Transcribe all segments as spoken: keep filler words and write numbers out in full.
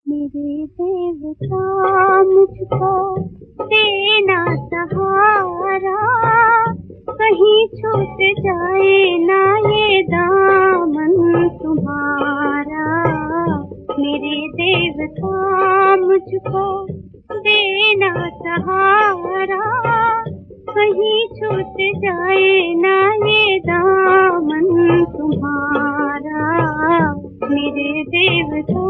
मेरे देवता मुझको देना सहारा, कहीं छूट जाए ना ये दामन तुम्हारा। मेरे देवता मुझको देना सहारा, कहीं छूट जाए ना ये दामन तुम्हारा। मेरे देवता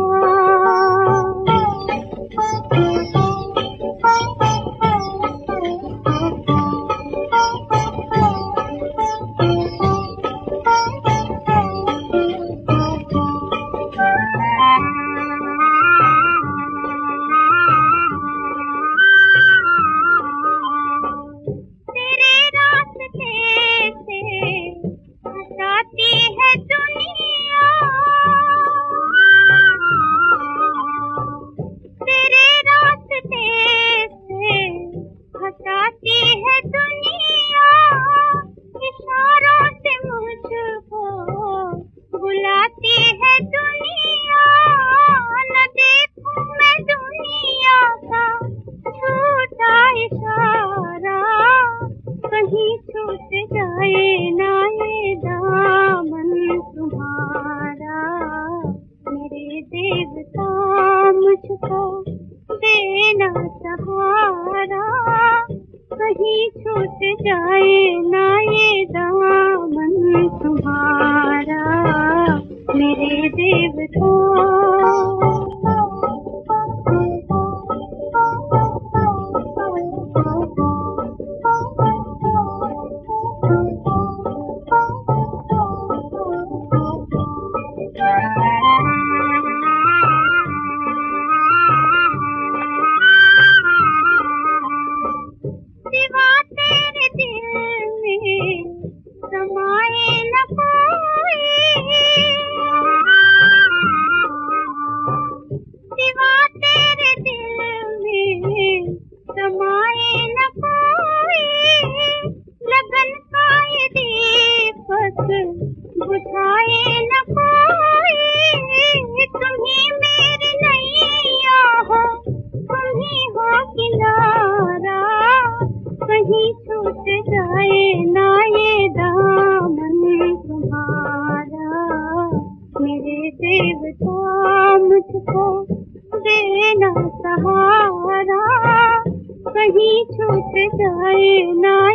कहीं छूट जाए ना ये दामन तुम्हारा। मेरे देवता मुझको देना सहारा, कहीं छूट जाए ना ये दामन तुम्हारा। मेरे देवता समाए न कोई, सिवा तेरे दिल में समाए न कोई। लगन का ये दीपक बुझाए न कोई। तुम ही मेरी नैया हो, तुम ही हो किनारा, कहीं छूट जाए ना ये दामन तुम्हारा। मेरे देवता मुझको देना सहारा, कहीं छूट जाए ना